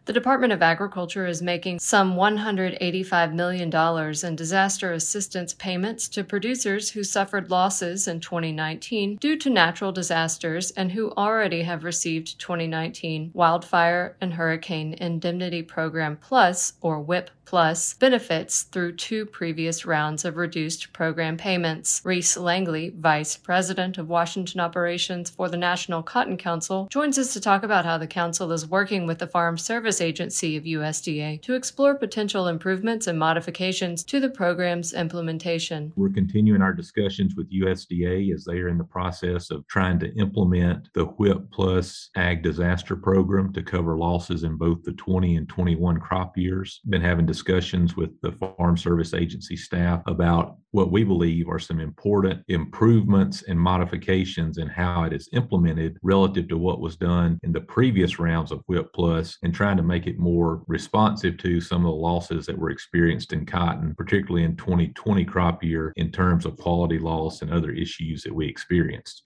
The Department of Agriculture is making some $185 million in disaster assistance payments to producers who suffered losses in 2019 due to natural disasters and who already have received 2019 Wildfire and Hurricane Indemnity Program Plus, or WIP Plus, benefits through two previous rounds of reduced program payments. Reese Langley, Vice President of Washington Operations for the National Cotton Council, joins us to talk about how the Council is working with the Farm Service Agency of USDA to explore potential improvements and modifications to the program's implementation. We're continuing our discussions with USDA as they are in the process of trying to implement the WHIP Plus Ag Disaster Program to cover losses in both the 20 and 21 crop years. Been having discussions with the Farm Service Agency staff about what we believe are some important improvements and modifications in how it is implemented relative to what was done in the previous rounds of WHIP Plus, and trying to make it more responsive to some of the losses that were experienced in cotton, particularly in 2020 crop year, in terms of quality loss and other issues that we experienced.